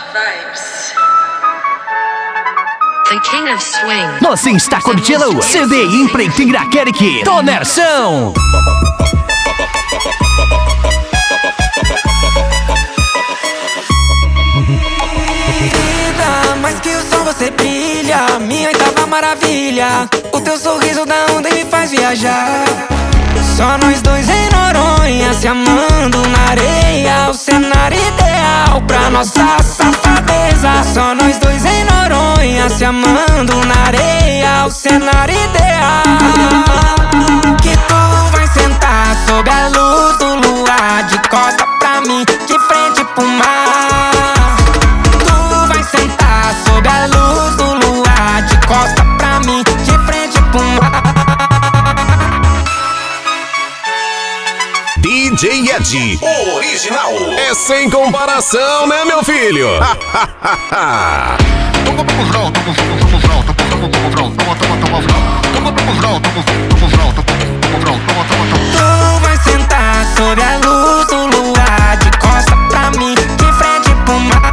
vibes. The King of Swing. Você está curtindo CD em preto e Iraquerique do Nersão. Vida, mais que o sol você brilha, minha oitava maravilha. O teu sorriso da onda me faz viajar. Só nós dois em Noronha, se amando na areia. O cenário ideal pra nossa safadeza. Só nós dois em Noronha, se amando na areia. O cenário ideal. Que tu vai sentar sob a luz do luar, de costa pra mim, de frente pro mar. Tu vai sentar sob a luz do luar, de costa pra mim, de frente pro mar. DJ Ed, o original, é sem comparação, né, meu filho? Tu vai sentar sob a luz do luar, de costa pra mim, de frente pro mar.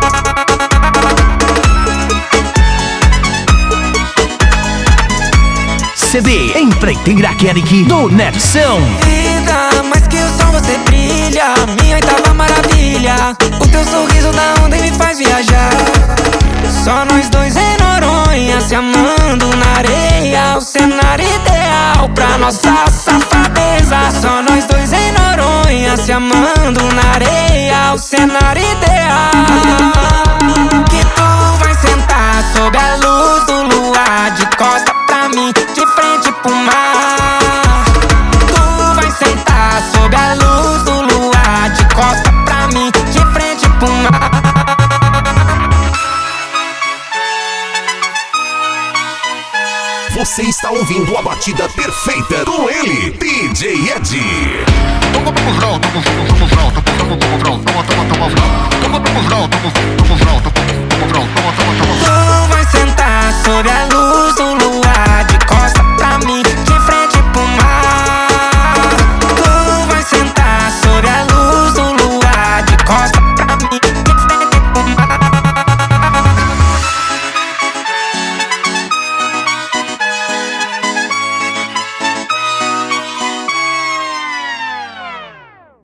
CD em preto e Iraquerique do Nersão. Vida, mais que o sol você brilha, minha oitava maravilha. O teu sorriso da onda me faz viajar. Só nós dois em Noronha, se amando na areia. O cenário ideal pra nossa safadeza. Só nós dois em Noronha, se amando na areia. O cenário ideal. Que tu vai sentar sob a luz do luar, de costa pra mim, de frente pro mar. Tu vai sentar sob a luz do luar, de costa pra mim, de frente pro mar. Você está ouvindo a batida perfeita com ele, DJ Ed. Tu vai sentar sob a luz do